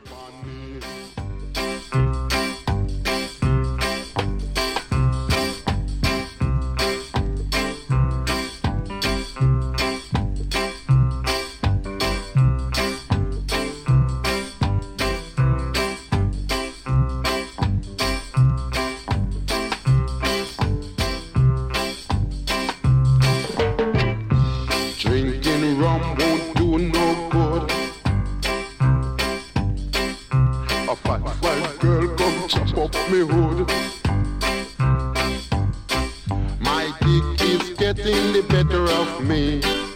Drinking rum won't do no good. A fat white girl come chop up me hood. My dick is getting the better of me.